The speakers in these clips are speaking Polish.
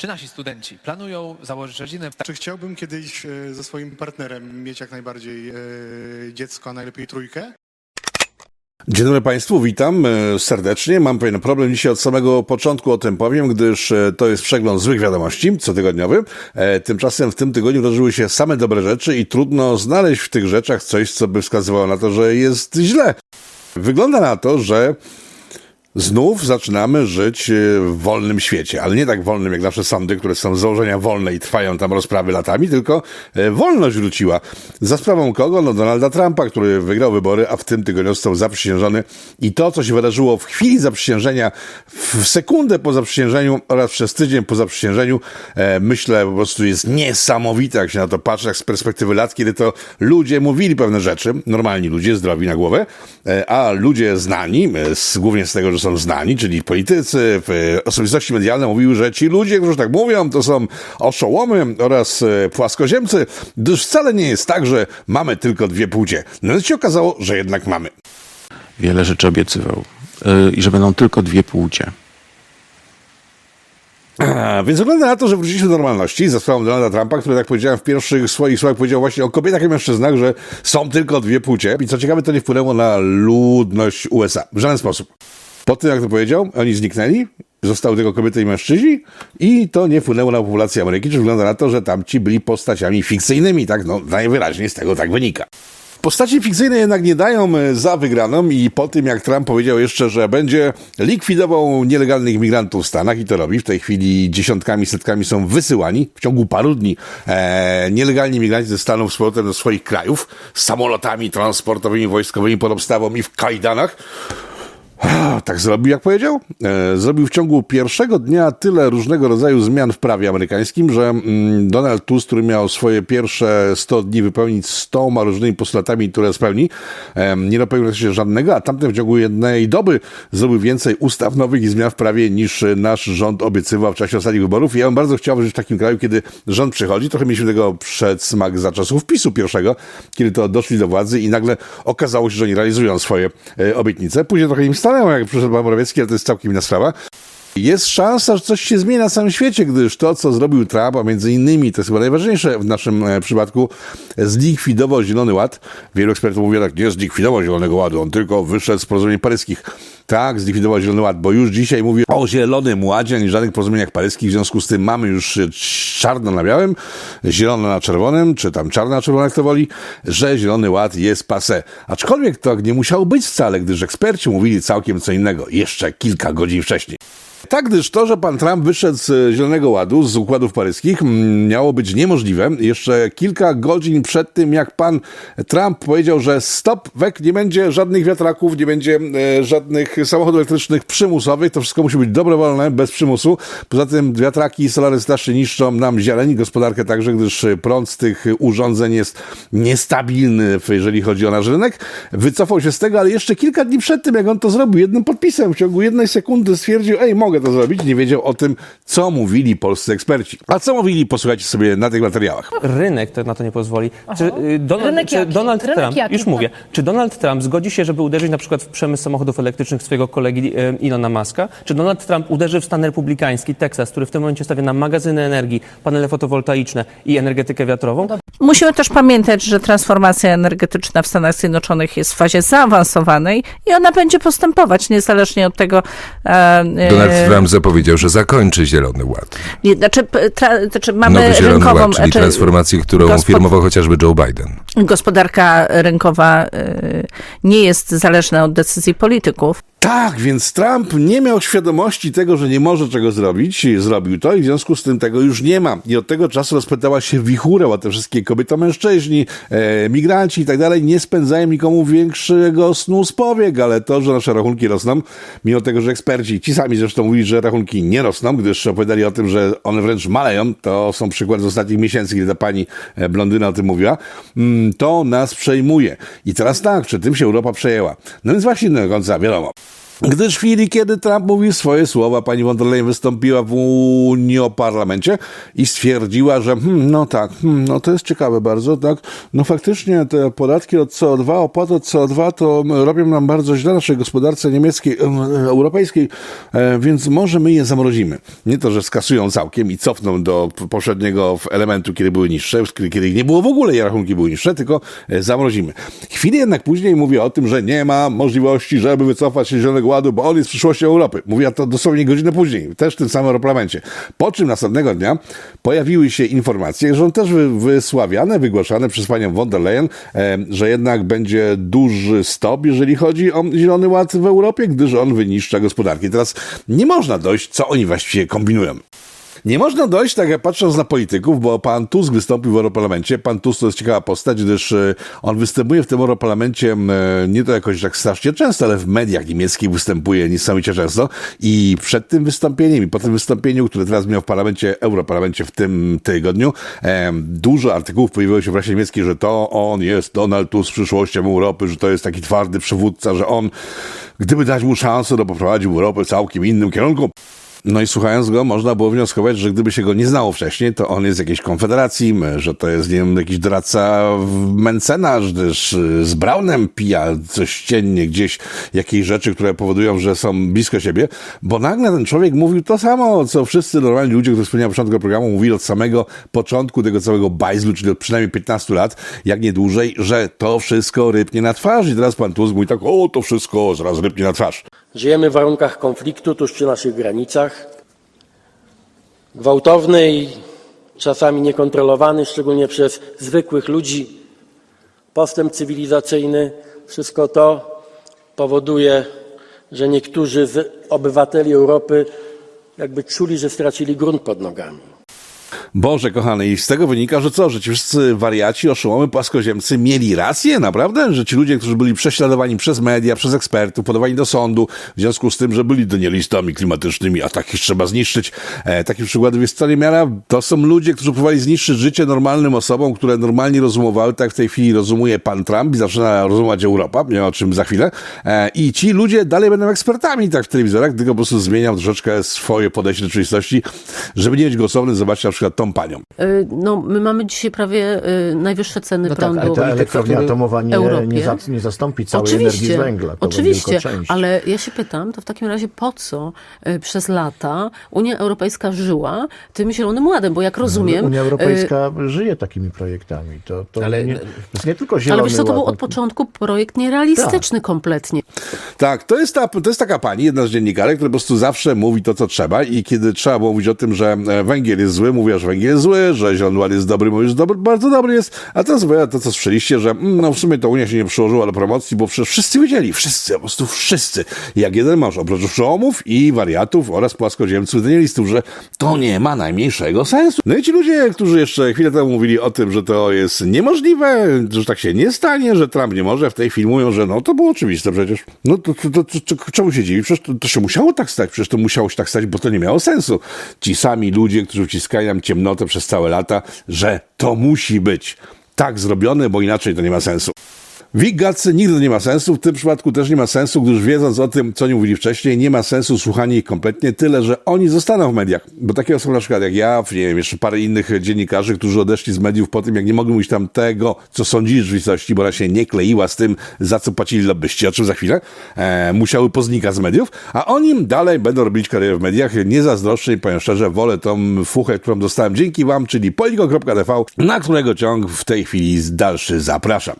Czy nasi studenci planują założyć rodzinę? Czy chciałbym kiedyś ze swoim partnerem mieć jak najbardziej dziecko, a najlepiej trójkę? Dzień dobry Państwu, witam serdecznie. Mam pewien problem dzisiaj od samego początku, o tym powiem, gdyż to jest przegląd złych wiadomości cotygodniowy. Tymczasem w tym tygodniu wydarzyły się same dobre rzeczy i trudno znaleźć w tych rzeczach coś, co by wskazywało na to, że jest źle. Wygląda na to, że znów zaczynamy żyć w wolnym świecie, ale nie tak wolnym jak nasze sądy, które są z założenia wolne i trwają tam rozprawy latami, tylko wolność wróciła. Za sprawą kogo? No Donalda Trumpa, który wygrał wybory, a w tym tygodniu został zaprzysiężony i to, co się wydarzyło w chwili zaprzysiężenia, w sekundę po zaprzysiężeniu oraz przez tydzień po zaprzysiężeniu, myślę po prostu jest niesamowite, jak się na to patrzy, jak z perspektywy lat, kiedy to ludzie mówili pewne rzeczy, normalni ludzie, zdrowi na głowę, a ludzie znani, głównie z tego, że są znani, czyli politycy, osobistości medialne mówiły, że ci ludzie, którzy tak mówią, to są oszołomy oraz płaskoziemcy, gdyż wcale nie jest tak, że mamy tylko dwie płcie. No i się okazało, że jednak mamy. Wiele rzeczy obiecywał i że będą tylko dwie płcie. Więc wygląda na to, że wróciliśmy do normalności za sprawą Donalda Trumpa, który, tak powiedziałem, w pierwszych swoich słowach powiedział właśnie o kobietach i mężczyznach, że są tylko dwie płcie. I co ciekawe, to nie wpłynęło na ludność USA. W żaden sposób. Po tym, jak to powiedział, oni zniknęli, zostały tylko kobiety i mężczyźni i to nie wpłynęło na populację Ameryki, czy wygląda na to, że tamci byli postaciami fikcyjnymi, tak, no najwyraźniej z tego tak wynika. Postaci fikcyjne jednak nie dają za wygraną i po tym, jak Trump powiedział jeszcze, że będzie likwidował nielegalnych migrantów w Stanach i to robi, w tej chwili dziesiątkami, setkami są wysyłani w ciągu paru dni nielegalni migranci ze Stanów z powrotem do swoich krajów z samolotami transportowymi, wojskowymi pod obstawą i w kajdanach. Tak zrobił, jak powiedział. Zrobił w ciągu pierwszego dnia tyle różnego rodzaju zmian w prawie amerykańskim, że Donald Tusk, który miał swoje pierwsze 100 dni wypełnić 100 różnymi postulatami, które spełni, nie dopełnił się żadnego, a tamten w ciągu jednej doby zrobił więcej ustaw nowych i zmian w prawie niż nasz rząd obiecywał w czasie ostatnich wyborów. I ja bym bardzo chciał żyć w takim kraju, kiedy rząd przychodzi. Trochę mieliśmy tego przedsmak za czasów PiS-u pierwszego, kiedy to doszli do władzy i nagle okazało się, że oni realizują swoje obietnice. Później trochę im jak przyszedł pan Morawiecki, ale to jest całkiem inna sprawa. Jest szansa, że coś się zmieni na całym świecie, gdyż to, co zrobił Trump, a między innymi, to jest chyba najważniejsze w naszym przypadku, zlikwidował Zielony Ład. Wielu ekspertów mówi tak, nie zlikwidował Zielonego Ładu, on tylko wyszedł z porozumień paryskich. Tak, zlikwidował Zielony Ład, bo już dzisiaj mówi o Zielonym Ładzie, a nie żadnych porozumieniach paryskich, w związku z tym mamy już czarno na białym, zielono na czerwonym, czy tam czarno na czerwonym, jak to woli, że Zielony Ład jest passé. Aczkolwiek to nie musiało być wcale, gdyż eksperci mówili całkiem co innego, jeszcze kilka godzin wcześniej. Tak, gdyż to, że pan Trump wyszedł z Zielonego Ładu, z układów paryskich, miało być niemożliwe. Jeszcze kilka godzin przed tym, jak pan Trump powiedział, że stop, nie będzie żadnych wiatraków, nie będzie żadnych samochodów elektrycznych przymusowych, to wszystko musi być dobrowolne, bez przymusu. Poza tym wiatraki i solary strasznie niszczą nam zieleń, gospodarkę także, gdyż prąd z tych urządzeń jest niestabilny, jeżeli chodzi o nasz rynek. Wycofał się z tego, ale jeszcze kilka dni przed tym, jak on to zrobił, jednym podpisem, w ciągu jednej sekundy stwierdził, mogę to zrobić, nie wiedział o tym, co mówili polscy eksperci. A co mówili, posłuchajcie sobie na tych materiałach. Rynek to na to nie pozwoli. Czy Donald Trump, już mówię, czy Donald Trump zgodzi się, żeby uderzyć na przykład w przemysł samochodów elektrycznych swojego kolegi Ilona Muska? Czy Donald Trump uderzy w stan republikański, Teksas, który w tym momencie stawia na magazyny energii, panele fotowoltaiczne i energetykę wiatrową? Musimy też pamiętać, że transformacja energetyczna w Stanach Zjednoczonych jest w fazie zaawansowanej i ona będzie postępować, niezależnie od tego... Donald Trump zapowiedział, że zakończy Zielony Ład. Mamy Nowy Zielony rynkową... Ład, czyli transformację, którą firmował chociażby Joe Biden. Gospodarka rynkowa nie jest zależna od decyzji polityków. Tak, więc Trump nie miał świadomości tego, że nie może czego zrobić, zrobił to i w związku z tym tego już nie ma. I od tego czasu rozpętała się wichura, a te wszystkie kobiety-mężczyźni, migranci i tak dalej nie spędzają nikomu większego snu z powiek, ale to, że nasze rachunki rosną, mimo tego, że eksperci, ci sami zresztą mówili, że rachunki nie rosną, gdyż opowiadali o tym, że one wręcz maleją, to są przykłady z ostatnich miesięcy, kiedy ta pani blondyna o tym mówiła, to nas przejmuje. I teraz tak, czy tym się Europa przejęła? No więc właśnie do końca wiadomo. Gdyż w chwili, kiedy Trump mówił swoje słowa, pani von der Leyen wystąpiła w Unioparlamencie i stwierdziła, że no to jest ciekawe bardzo, tak, no faktycznie te podatki od CO2, opłaty od CO2 to robią nam bardzo źle naszej gospodarce niemieckiej, europejskiej, więc może my je zamrozimy. Nie to, że skasują całkiem i cofną do poprzedniego elementu, kiedy były niższe, kiedy ich nie było w ogóle i rachunki były niższe, tylko zamrozimy. Chwilę jednak później mówię o tym, że nie ma możliwości, żeby wycofać się z Zielonego Ładu, bo on jest przyszłością Europy. Mówiła to dosłownie godzinę później, też w tym samym Europarlamencie. Po czym następnego dnia pojawiły się informacje, że on też wygłaszane przez panią von der Leyen, że jednak będzie duży stop, jeżeli chodzi o Zielony Ład w Europie, gdyż on wyniszcza gospodarkę. Teraz nie można dojść, co oni właściwie kombinują. Nie można dojść, tak jak patrząc na polityków, bo pan Tusk wystąpił w Europarlamencie. Pan Tusk to jest ciekawa postać, gdyż on występuje w tym Europarlamencie nie to jakoś tak strasznie często, ale w mediach niemieckich występuje niesamowicie często. I przed tym wystąpieniem i po tym wystąpieniu, które teraz miał w Europarlamencie w tym tygodniu, dużo artykułów pojawiło się w prasie niemieckiej, że to on jest Donald Tusk przyszłością Europy, że to jest taki twardy przywódca, że on, gdyby dać mu szansę, to poprowadził Europę w całkiem innym kierunku. No i słuchając go, można było wnioskować, że gdyby się go nie znało wcześniej, to on jest z jakiejś konfederacji, że to jest, nie wiem, jakiś doradca mecenas, też z Braunem pija coś ciennie gdzieś, jakieś rzeczy, które powodują, że są blisko siebie, bo nagle ten człowiek mówił to samo, co wszyscy normalni ludzie, którzy wspomniałem na początku programu, mówili od samego początku tego całego bajzlu, czyli od przynajmniej 15 lat, jak nie dłużej, że to wszystko rypnie na twarz. I teraz pan Tusk mówi tak, to wszystko zaraz rypnie na twarz. Żyjemy w warunkach konfliktu tuż przy naszych granicach, gwałtowny i czasami niekontrolowany, szczególnie przez zwykłych ludzi, postęp cywilizacyjny. Wszystko to powoduje, że niektórzy z obywateli Europy jakby czuli, że stracili grunt pod nogami. Boże kochany, i z tego wynika, że co, że ci wszyscy wariaci, oszołomy, płaskoziemcy mieli rację, naprawdę? Że ci ludzie, którzy byli prześladowani przez media, przez ekspertów, podawani do sądu, w związku z tym, że byli denialistami klimatycznymi, a takich trzeba zniszczyć. Takich przykładów jest wcale miara. To są ludzie, którzy próbowali zniszczyć życie normalnym osobom, które normalnie rozumowały, tak w tej chwili rozumuje pan Trump i zaczyna rozumować Europa, nie o czym za chwilę. I ci ludzie dalej będą ekspertami, tak w telewizorach, tylko po prostu zmieniam troszeczkę swoje podejście do rzeczywistości, żeby nie być głosowny, zobaczcie na przykład tą panią. No, my mamy dzisiaj prawie najwyższe ceny prądu. Tak, ale ta elektrownia atomowa nie zastąpi całej energii z węgla. Oczywiście, ale ja się pytam, to w takim razie po co przez lata Unia Europejska żyła tym Zielonym Ładem? Bo jak rozumiem... Unia Europejska żyje takimi projektami. To jest nie tylko Zielony Ład. Ale wiesz co, to był od Ład. początku projekt nierealistyczny kompletnie. Tak, to jest taka pani, jedna z dziennikarek, która po prostu zawsze mówi to, co trzeba i kiedy trzeba było mówić o tym, że węgiel jest zły, mówiła, że węgiel jest zły, że Zielony Ład jest dobry, mówisz, że bardzo dobry jest, a teraz mówiła to, co słyszeliście, że w sumie to Unia się nie przyłożyła do promocji, bo przecież wszyscy wiedzieli, po prostu wszyscy, jak jeden mąż, oprócz oszołomów i wariatów oraz płaskoziemców, denialistów, że to nie ma najmniejszego sensu. No i ci ludzie, którzy jeszcze chwilę temu mówili o tym, że to jest niemożliwe, że tak się nie stanie, że Trump nie może, w tej chwili mówią, że to było oczywiste przecież. No to czemu się dziwi? Przecież to się musiało tak stać, przecież to musiało się tak stać, bo to nie miało sensu. Ci sami ludzie, którzy wciskają nam ciemnotę przez całe lata, że to musi być tak zrobione, bo inaczej to nie ma sensu. Wigacy nigdy nie ma sensu, w tym przypadku też nie ma sensu, gdyż wiedząc o tym, co oni mówili wcześniej, nie ma sensu słuchanie ich kompletnie, tyle, że oni zostaną w mediach. Bo takie osoby na przykład jak ja, nie wiem, jeszcze parę innych dziennikarzy, którzy odeszli z mediów po tym, jak nie mogli mówić tam tego, co sądzili w rzeczywistości, bo ona się nie kleiła z tym, za co płacili lobbyści, o czym za chwilę, musiały poznikać z mediów, a oni dalej będą robić karierę w mediach. Nie zazdroszczę i powiem szczerze, wolę tą fuchę, którą dostałem dzięki wam, czyli Polygon.tv, na którego ciąg w tej chwili dalszy zapraszam.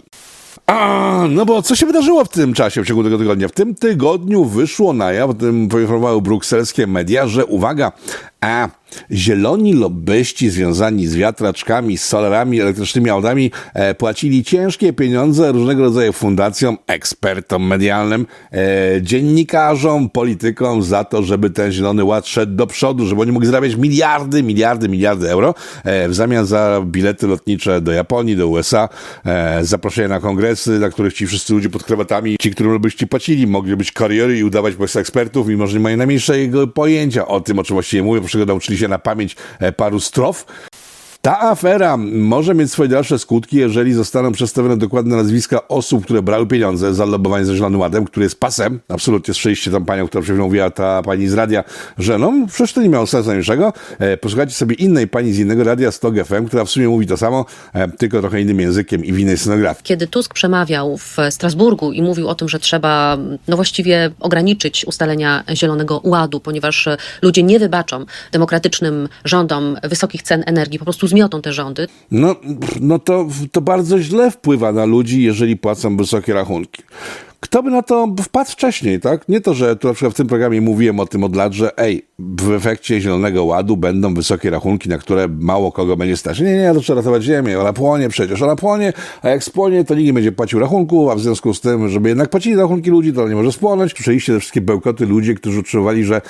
No bo co się wydarzyło w tym czasie, w ciągu tego tygodnia? W tym tygodniu wyszło na jaw, o tym poinformowały brukselskie media, że uwaga, zieloni lobbyści związani z wiatraczkami, z solarami, elektrycznymi autami płacili ciężkie pieniądze różnego rodzaju fundacjom, ekspertom medialnym, dziennikarzom, politykom za to, żeby ten Zielony Ład szedł do przodu, żeby oni mogli zarabiać miliardy euro w zamian za bilety lotnicze do Japonii, do USA, zaproszenia na kongresy, na których ci wszyscy ludzie pod krawatami, ci, którym lobbyści płacili, mogli robić kariery i udawać po prostu ekspertów, mimo że nie mają najmniejszego pojęcia o tym, o czym właściwie mówią, bo nauczyli się na pamięć paru strof. Ta afera może mieć swoje dalsze skutki, jeżeli zostaną przedstawione dokładne nazwiska osób, które brały pieniądze za lobbowanie za Zielonym Ładem, który jest pasem. Absolutnie słyszeliście tam panią, która przed chwilą mówiła, ta pani z radia, że no przecież to nie miało sensu najmniejszego. Posłuchajcie sobie innej pani z innego radia, Stok FM, która w sumie mówi to samo, tylko trochę innym językiem i w innej scenografii. Kiedy Tusk przemawiał w Strasburgu i mówił o tym, że trzeba właściwie ograniczyć ustalenia Zielonego Ładu, ponieważ ludzie nie wybaczą demokratycznym rządom wysokich cen energii, po prostu zmiotą te rządy. No to bardzo źle wpływa na ludzi, jeżeli płacą wysokie rachunki. Kto by na to wpadł wcześniej, tak? Nie to, że tu na przykład w tym programie mówiłem o tym od lat, że w efekcie Zielonego Ładu będą wysokie rachunki, na które mało kogo będzie stać. Nie, to trzeba ratować ziemię, ona płonie przecież, a jak spłonie, to nikt nie będzie płacił rachunku, a w związku z tym, żeby jednak płacili rachunki ludzi, to nie może spłonąć. Słyszeliście te wszystkie bełkoty ludzi, którzy utrzymywali, że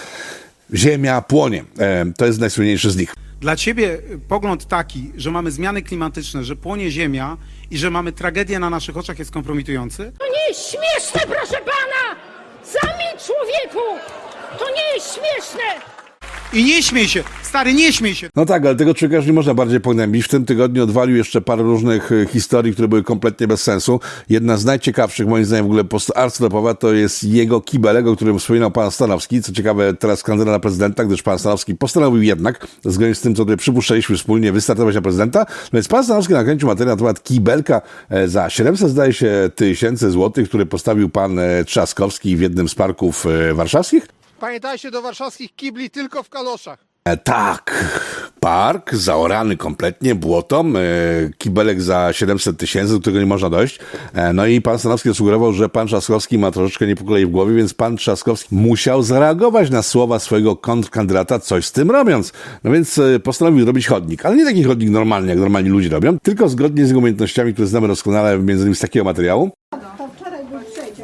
ziemia płonie. To jest najsłynniejszy z nich. Dla ciebie pogląd taki, że mamy zmiany klimatyczne, że płonie ziemia i że mamy tragedię na naszych oczach jest kompromitujący? To nie jest śmieszne, proszę pana! Zamilcz, człowieku! To nie jest śmieszne! I nie śmiej się! Stary, nie śmiej się! No tak, ale tego człowieka już nie można bardziej pognębić. W tym tygodniu odwalił jeszcze parę różnych historii, które były kompletnie bez sensu. Jedna z najciekawszych, moim zdaniem, w ogóle arcytopowa, to jest jego kibelek, o którym wspominał pan Stanowski. Co ciekawe, teraz kandydat na prezydenta, gdyż pan Stanowski postanowił jednak, zgodnie z tym, co tutaj przypuszczaliśmy wspólnie, wystartować na prezydenta. No więc pan Stanowski nakręcił materiał na temat kibelka za 700, zdaje się, tysięcy złotych, który postawił pan Trzaskowski w jednym z parków warszawskich. Pamiętajcie, do warszawskich kibli tylko w kaloszach. Tak, park zaorany kompletnie błotą, kibelek za 700 tysięcy, do którego nie można dojść. No i pan Stanowski sugerował, że pan Trzaskowski ma troszeczkę nie po kolei w głowie, więc pan Trzaskowski musiał zareagować na słowa swojego kontrkandydata, coś z tym robiąc. No więc postanowił robić chodnik, ale nie taki chodnik normalny, jak normalni ludzie robią, tylko zgodnie z jego umiejętnościami, które znamy doskonale między innymi z takiego materiału. To wczoraj był przedział,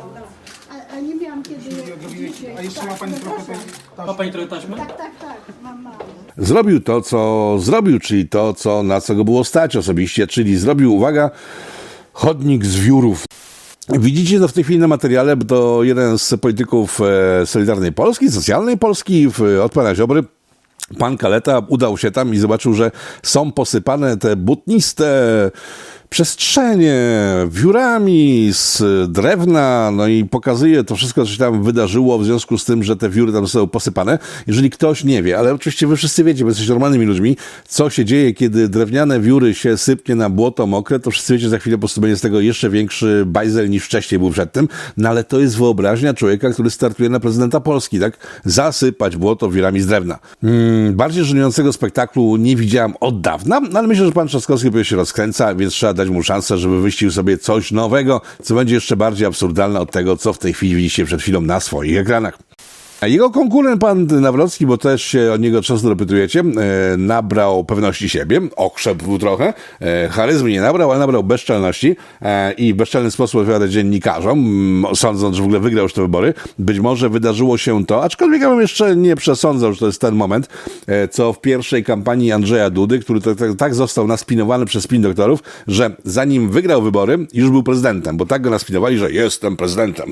a nie miałam kiedy dzisiaj. A jeszcze ma pani trochę taśmy? Ma pani trochę taśmy? Tak, mam mało. Zrobił to, co zrobił, czyli to, na co go było stać osobiście, czyli zrobił, uwaga, chodnik z wiórów. Widzicie to w tej chwili na materiale, bo to jeden z polityków Solidarnej Polski, Socjalnej Polski, od pana Ziobry. Pan Kaleta udał się tam i zobaczył, że są posypane te błotniste przestrzenie wiórami z drewna, no i pokazuje to wszystko, co się tam wydarzyło w związku z tym, że te wióry tam zostały posypane. Jeżeli ktoś nie wie, ale oczywiście wy wszyscy wiecie, bo jesteście normalnymi ludźmi, co się dzieje, kiedy drewniane wióry się sypnie na błoto mokre, to wszyscy wiecie, że za chwilę po prostu będzie z tego jeszcze większy bajzel niż wcześniej był przedtem, no ale to jest wyobraźnia człowieka, który startuje na prezydenta Polski, tak? Zasypać błoto wiórami z drewna. Bardziej żenującego spektaklu nie widziałem od dawna, no ale myślę, że pan Trzaskowski się rozkręca, więc trzeba dać mu szansę, żeby wyścił sobie coś nowego, co będzie jeszcze bardziej absurdalne od tego, co w tej chwili widzicie przed chwilą na swoich ekranach. Jego konkurent, pan Nawrocki, bo też się o niego często dopytujecie, nabrał pewności siebie, okrzepł trochę, charyzmy nie nabrał, ale nabrał bezczelności i w bezczelny sposób odpowiada dziennikarzom, sądząc, że w ogóle wygrał już te wybory. Być może wydarzyło się to, aczkolwiek ja bym jeszcze nie przesądzał, że to jest ten moment, co w pierwszej kampanii Andrzeja Dudy, który tak został naspinowany przez spin doktorów, że zanim wygrał wybory, już był prezydentem, bo tak go naspinowali, że jestem prezydentem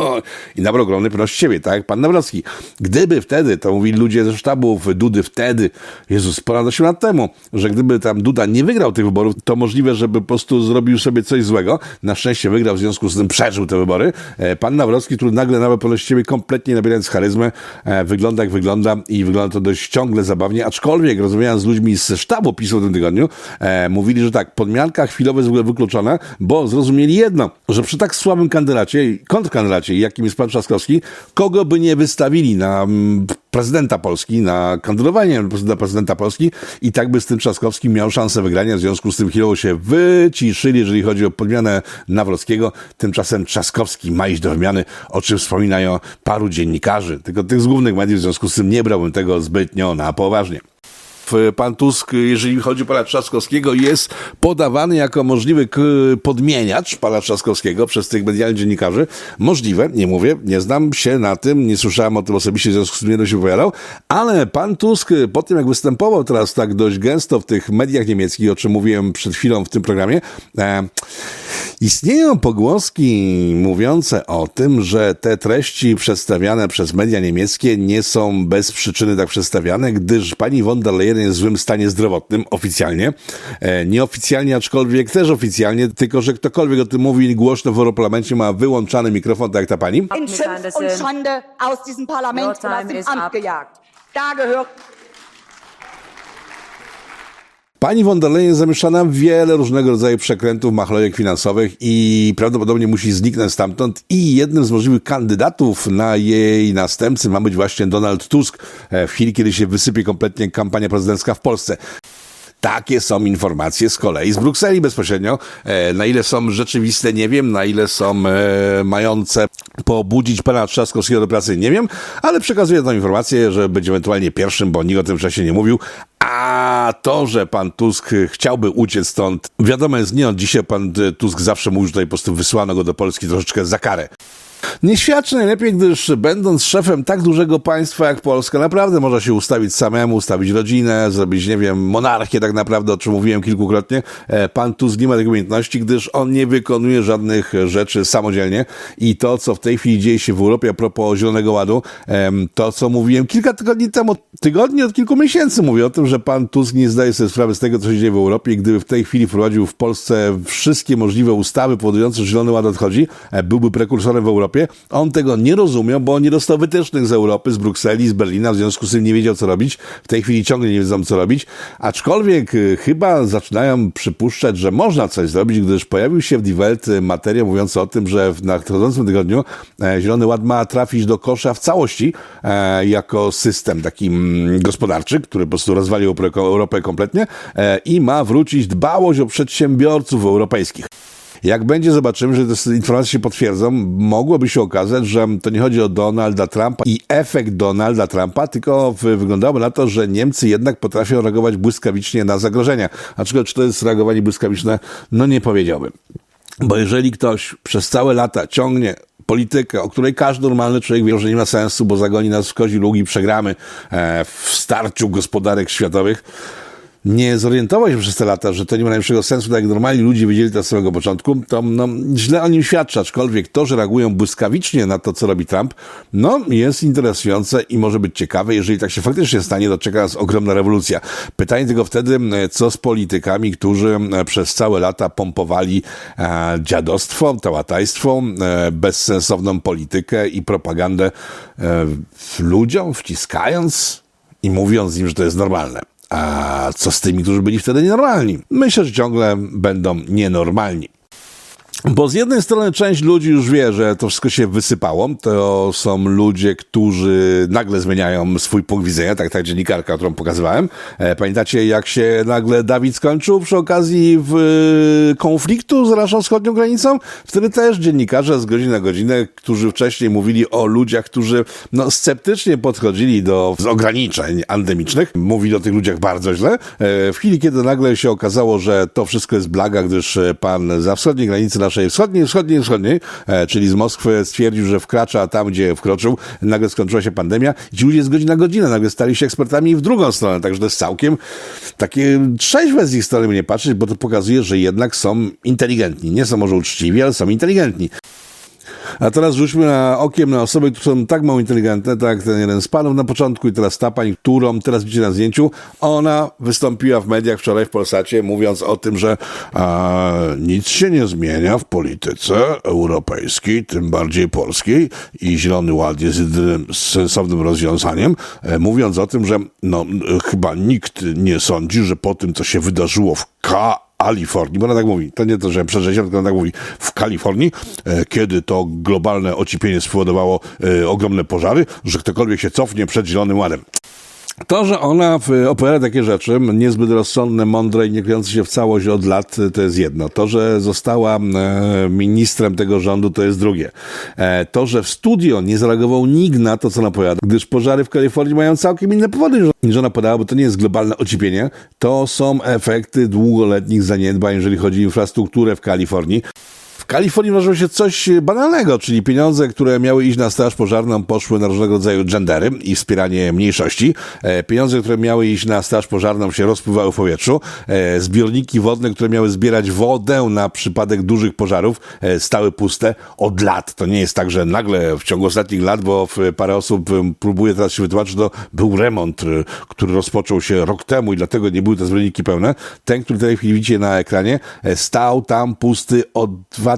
i nabrał ogromnej pewności siebie, tak jak pan Nawrocki. Gdyby wtedy, to mówili ludzie ze sztabów Dudy wtedy, Jezus, ponad 8 lat temu, że gdyby tam Duda nie wygrał tych wyborów, to możliwe, żeby po prostu zrobił sobie coś złego. Na szczęście wygrał, w związku z tym przeżył te wybory. Pan Nawrocki, który nagle nabrał pewności siebie, kompletnie nabierając charyzmy, wygląda jak wygląda i wygląda to dość ciągle zabawnie, aczkolwiek rozmawiając z ludźmi z sztabu PiS-u w tym tygodniu, mówili, że tak, podmianka chwilowa jest w ogóle wykluczona, bo zrozumieli jedno, że przy tak słabym kandydacie, kontrkandydacie, jakim jest pan Trzaskowski, kogo by nie wystawili na prezydenta Polski, na kandydowanie na prezydenta Polski i tak by z tym Trzaskowskim miał szansę wygrania, w związku z tym chwilowo się wyciszyli, jeżeli chodzi o podmianę Nawrockiego. Tymczasem Trzaskowski ma iść do wymiany, o czym wspominają paru dziennikarzy, tylko tych z głównych mediów, w związku z tym nie brałbym tego zbytnio na poważnie. Pan Tusk, jeżeli chodzi o pana Trzaskowskiego, jest podawany jako możliwy podmieniacz pana Trzaskowskiego przez tych medialnych dziennikarzy. Możliwe, nie mówię, nie znam się na tym, nie słyszałem o tym osobiście, w związku z tym nie się wypowiadał, ale pan Tusk po tym, jak występował teraz tak dość gęsto w tych mediach niemieckich, o czym mówiłem przed chwilą w tym programie, istnieją pogłoski mówiące o tym, że te treści przedstawiane przez media niemieckie nie są bez przyczyny tak przedstawiane, gdyż pani von der Leyen jeden jest w złym stanie zdrowotnym, oficjalnie. Nieoficjalnie, aczkolwiek też oficjalnie, tylko że ktokolwiek o tym mówi głośno w Europarlamencie ma wyłączany mikrofon, tak jak ta pani. In Schimpf und Schande aus diesem Parlament und aus dem Amt gejagt. Da gehört... Pani von der Leyen zamieszana w wiele różnego rodzaju przekrętów, machlojek finansowych i prawdopodobnie musi zniknąć stamtąd i jednym z możliwych kandydatów na jej następcę ma być właśnie Donald Tusk w chwili, kiedy się wysypie kompletnie kampania prezydencka w Polsce. Takie są informacje z kolei z Brukseli bezpośrednio. Na ile są rzeczywiste, nie wiem. Na ile są mające pobudzić pana Trzaskowskiego do pracy, nie wiem. Ale przekazuję tę informację, że będzie ewentualnie pierwszym, bo nikt o tym wcześniej nie mówił. A to, że pan Tusk chciałby uciec stąd, wiadomo jest nie od dzisiaj. Pan Tusk zawsze mówił, że tutaj po prostu wysłano go do Polski troszeczkę za karę. Nie świadczy najlepiej, gdyż będąc szefem tak dużego państwa jak Polska, naprawdę można się ustawić samemu, ustawić rodzinę, zrobić, nie wiem, monarchię tak naprawdę, o czym mówiłem kilkukrotnie. Pan Tusk nie ma takiej umiejętności, gdyż on nie wykonuje żadnych rzeczy samodzielnie i to, co w tej chwili dzieje się w Europie a propos Zielonego Ładu, to, co mówiłem kilka tygodni temu, od kilku miesięcy mówię o tym, że pan Tusk nie zdaje sobie sprawy z tego, co się dzieje w Europie i gdyby w tej chwili wprowadził w Polsce wszystkie możliwe ustawy powodujące, że Zielony Ład odchodzi, byłby prekursorem w Europie. On tego nie rozumiał, bo nie dostał wytycznych z Europy, z Brukseli, z Berlina, w związku z tym nie wiedział, co robić. W tej chwili ciągle nie wiedzą, co robić. Aczkolwiek chyba zaczynają przypuszczać, że można coś zrobić, gdyż pojawił się w Die Welt materiał mówiący o tym, że w nadchodzącym tygodniu Zielony Ład ma trafić do kosza w całości jako system taki gospodarczy, który po prostu rozwalił Europę kompletnie i ma wrócić dbałość o przedsiębiorców europejskich. Jak będzie, zobaczymy, że te informacje się potwierdzą, mogłoby się okazać, że to nie chodzi o Donalda Trumpa i efekt Donalda Trumpa, tylko wyglądało na to, że Niemcy jednak potrafią reagować błyskawicznie na zagrożenia. Aczkolwiek czy to jest reagowanie błyskawiczne? No nie powiedziałbym. Bo jeżeli ktoś przez całe lata ciągnie politykę, o której każdy normalny człowiek wie, że nie ma sensu, bo zagoni nas w kozi lug i przegramy w starciu gospodarek światowych, nie zorientował się przez te lata, że to nie ma najmniejszego sensu, tak jak normalni ludzie wiedzieli to od samego początku, to źle o nim świadczy, aczkolwiek to, że reagują błyskawicznie na to, co robi Trump, jest interesujące i może być ciekawe. Jeżeli tak się faktycznie stanie, to czeka nas ogromna rewolucja. Pytanie tylko wtedy, co z politykami, którzy przez całe lata pompowali dziadostwo, tałatajstwo, bezsensowną politykę i propagandę ludziom, wciskając i mówiąc im, że to jest normalne. A co z tymi, którzy byli wtedy nienormalni? Myślę, że ciągle będą nienormalni. Bo z jednej strony część ludzi już wie, że to wszystko się wysypało. To są ludzie, którzy nagle zmieniają swój punkt widzenia, tak ta dziennikarka, którą pokazywałem. Pamiętacie, jak się nagle Dawid skończył przy okazji konfliktu z naszą wschodnią granicą? Wtedy też dziennikarze z godziny na godzinę, którzy wcześniej mówili o ludziach, którzy sceptycznie podchodzili do ograniczeń endemicznych, mówili o tych ludziach bardzo źle. W chwili, kiedy nagle się okazało, że to wszystko jest blaga, gdyż pan za wschodniej granicy naszej wschodniej, czyli z Moskwy stwierdził, że wkracza tam, gdzie wkroczył, nagle skończyła się pandemia i ci ludzie z godziny na godzinę nagle stali się ekspertami w drugą stronę, także to jest całkiem takie trzeźwe z ich strony nie patrzeć, bo to pokazuje, że jednak są inteligentni. Nie są może uczciwi, ale są inteligentni. A teraz rzućmy okiem na osoby, które są tak mało inteligentne, tak jak ten jeden z panów na początku i teraz ta pani, którą teraz widzicie na zdjęciu, ona wystąpiła w mediach wczoraj w Polsacie, mówiąc o tym, że nic się nie zmienia w polityce europejskiej, tym bardziej polskiej i Zielony Ład jest jedynym sensownym rozwiązaniem, mówiąc o tym, że chyba nikt nie sądzi, że po tym, co się wydarzyło w Kalifornii, bo ona tak mówi, to nie to, że przerzeźnia, tylko ona tak mówi, w Kalifornii, kiedy to globalne ocieplenie spowodowało ogromne pożary, że ktokolwiek się cofnie przed Zielonym Ładem. To, że ona opowiada takie rzeczy, niezbyt rozsądne, mądre i nie kryjące się w całość od lat, to jest jedno. To, że została ministrem tego rządu, to jest drugie. To, że w studio nie zareagował nikt na to, co ona opowiada, gdyż pożary w Kalifornii mają całkiem inne powody, niż ona podała, bo to nie jest globalne ocieplenie, to są efekty długoletnich zaniedbań, jeżeli chodzi o infrastrukturę w Kalifornii. W W Kalifornii wydarzyło się coś banalnego, czyli pieniądze, które miały iść na straż pożarną, poszły na różnego rodzaju gendery i wspieranie mniejszości. Pieniądze, które miały iść na straż pożarną, się rozpływały w powietrzu. Zbiorniki wodne, które miały zbierać wodę na przypadek dużych pożarów, stały puste od lat. To nie jest tak, że nagle w ciągu ostatnich lat, bo parę osób próbuje teraz się wytłumaczyć, że to był remont, który rozpoczął się rok temu i dlatego nie były te zbiorniki pełne. Ten, który tutaj w chwili widzicie na ekranie, stał tam pusty od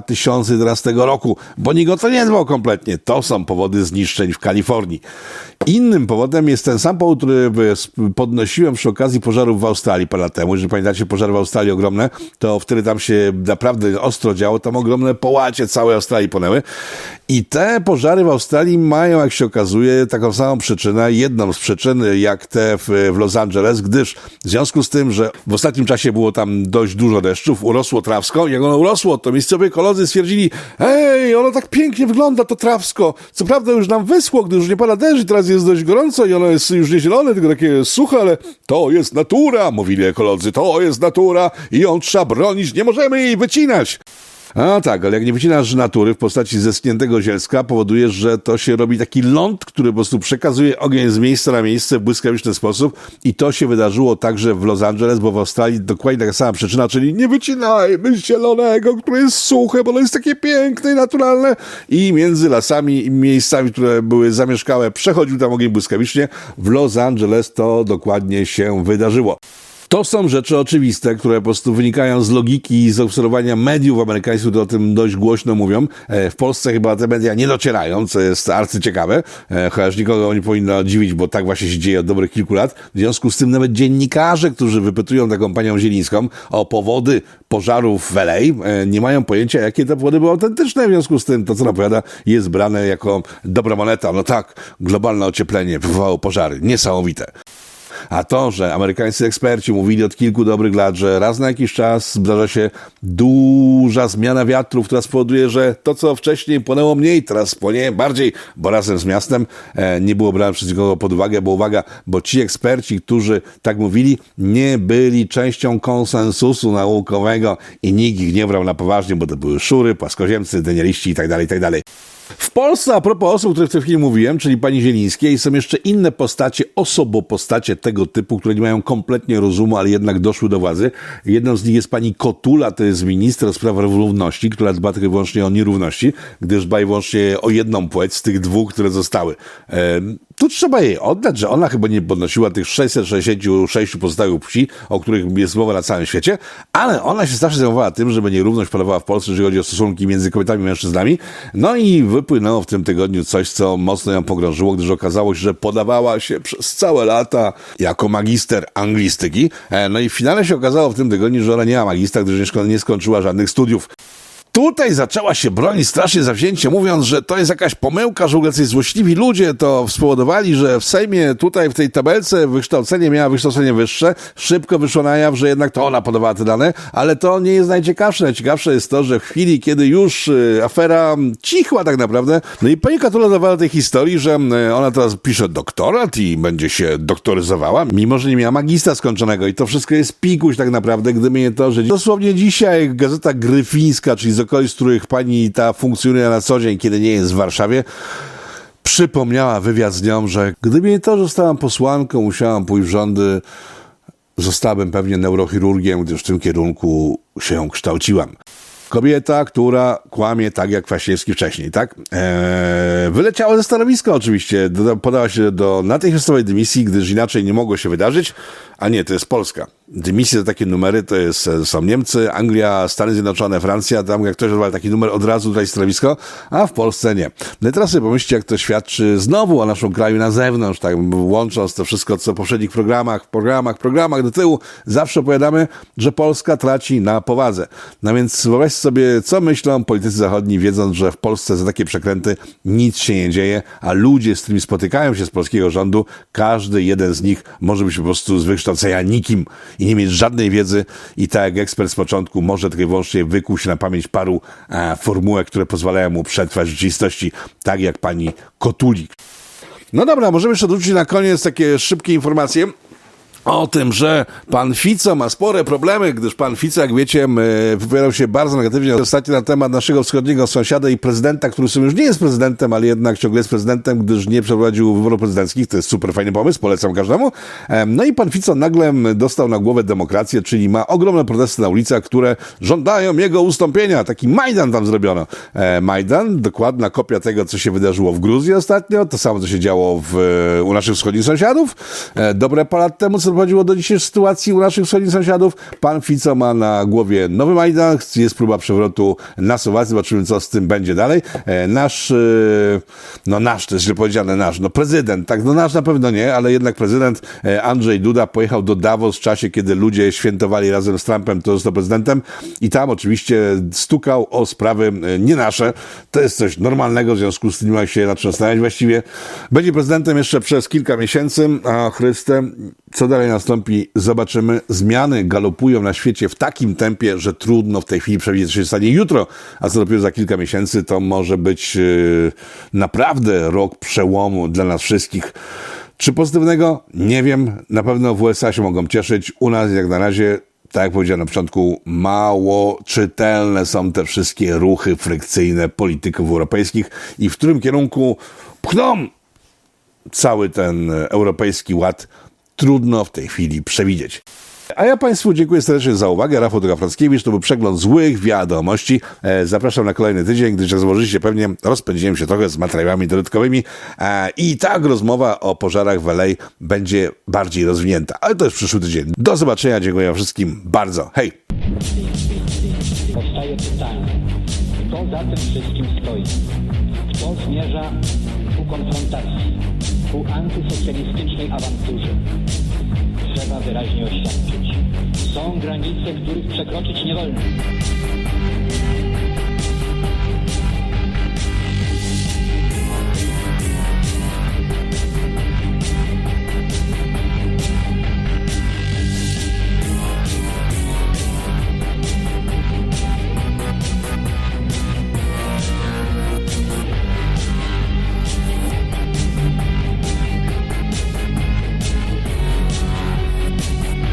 2011 roku, bo nikt o to nie dbał kompletnie. To są powody zniszczeń w Kalifornii. Innym powodem jest ten sam powód, który podnosiłem przy okazji pożarów w Australii parę lat temu. Jeżeli pamiętacie, pożary w Australii ogromne, to wtedy tam się naprawdę ostro działo, tam ogromne połacie całej Australii płonęły. I te pożary w Australii mają, jak się okazuje, taką samą przyczynę, jedną z przyczyn, jak te w Los Angeles, gdyż w związku z tym, że w ostatnim czasie było tam dość dużo deszczów, urosło trawsko. Jak ono urosło, to miejscowi ekolodzy stwierdzili, ono tak pięknie wygląda, to trawsko. Co prawda już nam wyschło, gdy już nie pada deszcz i teraz jest dość gorąco i ono jest już nie zielone, tylko takie suche, ale to jest natura, mówili ekolodzy, to jest natura i ją trzeba bronić, nie możemy jej wycinać. A tak, ale jak nie wycinasz natury w postaci zeschniętego zielska, powodujesz, że to się robi taki ląd, który po prostu przekazuje ogień z miejsca na miejsce w błyskawiczny sposób i to się wydarzyło także w Los Angeles, bo w Australii dokładnie taka sama przyczyna, czyli nie wycinajmy zielonego, które jest suche, bo ono jest takie piękne i naturalne i między lasami i miejscami, które były zamieszkałe, przechodził tam ogień błyskawicznie. W Los Angeles to dokładnie się wydarzyło. To są rzeczy oczywiste, które po prostu wynikają z logiki i z obserwowania mediów amerykańskich, które o tym dość głośno mówią. W Polsce chyba te media nie docierają, co jest arcyciekawe, chociaż nikogo nie powinno dziwić, bo tak właśnie się dzieje od dobrych kilku lat. W związku z tym nawet dziennikarze, którzy wypytują taką panią Zielińską o powody pożarów w LA, nie mają pojęcia, jakie te powody były autentyczne. W związku z tym to, co napowiada, jest brane jako dobra moneta. No tak, globalne ocieplenie wywołało pożary. Niesamowite. A to, że amerykańscy eksperci mówili od kilku dobrych lat, że raz na jakiś czas zdarza się duża zmiana wiatrów, która spowoduje, że to, co wcześniej płonęło mniej, teraz płonie bardziej, bo razem z miastem nie było brane przez nikogo pod uwagę, bo uwaga, bo ci eksperci, którzy tak mówili, nie byli częścią konsensusu naukowego i nikt ich nie brał na poważnie, bo to były szury, płaskoziemcy, denialiści itd., itd. W Polsce, a propos osób, o których w tej chwili mówiłem, czyli pani Zielińskiej, są jeszcze inne postacie, osobopostacie tego typu, które nie mają kompletnie rozumu, ale jednak doszły do władzy. Jedną z nich jest pani Kotula, to jest minister spraw równości, która dba tylko i wyłącznie o nierówności, gdyż dba wyłącznie o jedną płeć z tych dwóch, które zostały. Tu trzeba jej oddać, że ona chyba nie podnosiła tych 666 pozostałych płci, o których jest mowa na całym świecie, ale ona się zawsze zajmowała tym, żeby nierówność panowała w Polsce, jeżeli chodzi o stosunki między kobietami i mężczyznami. No i wypłynęło w tym tygodniu coś, co mocno ją pogrążyło, gdyż okazało się, że podawała się przez całe lata jako magister anglistyki. No i w finale się okazało w tym tygodniu, że ona nie ma magistra, gdyż nie skończyła żadnych studiów. Tutaj zaczęła się bronić strasznie zawzięcie, mówiąc, że to jest jakaś pomyłka, że w ogóle coś złośliwi ludzie to spowodowali, że w Sejmie tutaj w tej tabelce wykształcenie miała wykształcenie wyższe. Szybko wyszło na jaw, że jednak to ona podawała te dane, ale to nie jest najciekawsze. Najciekawsze jest to, że w chwili, kiedy już afera cichła tak naprawdę, no i pani Kotula dawała tej historii, że ona teraz pisze doktorat i będzie się doktoryzowała, mimo że nie miała magistra skończonego i to wszystko jest pikuś tak naprawdę, gdyby nie to, że dosłownie dzisiaj Gazeta Gryfińska, czyli z okolic, w których pani ta funkcjonuje na co dzień, kiedy nie jest w Warszawie, przypomniała wywiad z nią, że gdyby nie to, że zostałam posłanką, musiałam pójść w rządy, zostałabym pewnie neurochirurgiem, gdyż w tym kierunku się kształciłam. Kobieta, która kłamie tak jak Kwaśniewski wcześniej, tak? Wyleciała ze stanowiska oczywiście, podała się do natychmiastowej dymisji, gdyż inaczej nie mogło się wydarzyć, a nie, to jest Polska. Dymisje za takie numery to są Niemcy, Anglia, Stany Zjednoczone, Francja, tam jak ktoś odwala taki numer, od razu tutaj stanowisko, a w Polsce nie. No i teraz sobie pomyślcie, jak to świadczy znowu o naszym kraju na zewnątrz, tak, łącząc to wszystko, co w poprzednich programach do tyłu, zawsze opowiadamy, że Polska traci na powadze. No więc wyobraźcie sobie, co myślą politycy zachodni, wiedząc, że w Polsce za takie przekręty nic się nie dzieje, a ludzie, z którymi spotykają się z polskiego rządu, każdy jeden z nich może być po prostu z wykształcenia nikim i nie mieć żadnej wiedzy i tak jak ekspert z początku może tylko i wyłącznie wykuł się na pamięć paru formułek, które pozwalają mu przetrwać w rzeczywistości, tak jak pani Kotuli. No dobra, możemy jeszcze dorzucić na koniec takie szybkie informacje. o tym, że pan Fico ma spore problemy, gdyż pan Fico, jak wiecie, wypowiadał się bardzo negatywnie ostatnio na temat naszego wschodniego sąsiada i prezydenta, który już nie jest prezydentem, ale jednak ciągle jest prezydentem, gdyż nie przeprowadził wyborów prezydenckich. To jest super fajny pomysł, polecam każdemu. No i pan Fico nagle dostał na głowę demokrację, czyli ma ogromne protesty na ulicach, które żądają jego ustąpienia. Taki Majdan tam zrobiono. Majdan, dokładna kopia tego, co się wydarzyło w Gruzji ostatnio, to samo, co się działo u naszych wschodnich sąsiadów. Dobre parę lat temu, co doprowadziło do dzisiejszej sytuacji u naszych wschodnich sąsiadów. Pan Fico ma na głowie nowy Majdan, jest próba przewrotu na Słowacji, zobaczymy, co z tym będzie dalej. Nasz, to jest źle powiedziane, prezydent, tak, nasz na pewno nie, ale jednak prezydent Andrzej Duda pojechał do Davos w czasie, kiedy ludzie świętowali razem z Trumpem, to został prezydentem i tam oczywiście stukał o sprawy nie nasze. To jest coś normalnego, w związku z tym nie ma się nad czym zastanawiać właściwie. Będzie prezydentem jeszcze przez kilka miesięcy, a Chryste, co dalej nastąpi, zobaczymy. Zmiany galopują na świecie w takim tempie, że trudno w tej chwili przewidzieć, co się stanie jutro, a co dopiero za kilka miesięcy. To może być naprawdę rok przełomu dla nas wszystkich. Czy pozytywnego? Nie wiem. Na pewno w USA się mogą cieszyć. U nas jak na razie, tak jak powiedziałem na początku, mało czytelne są te wszystkie ruchy frykcyjne polityków europejskich i w którym kierunku pchną cały ten europejski ład, trudno w tej chwili przewidzieć. A ja Państwu dziękuję serdecznie za uwagę. Rafał Frackiewicz, to był przegląd złych wiadomości. Zapraszam na kolejny tydzień, gdyż jak zauważyliście pewnie rozpędziłem się trochę z materiałami dodatkowymi i tak rozmowa o pożarach w LA będzie bardziej rozwinięta. Ale to jest przyszły tydzień. Do zobaczenia, dziękuję wszystkim bardzo. Hej! Powstaje pytanie, kto za tym wszystkim stoi? Kto zmierza ku konfrontacji, ku antysocjalistycznej awanturze? Trzeba wyraźnie oświadczyć. Są granice, których przekroczyć nie wolno.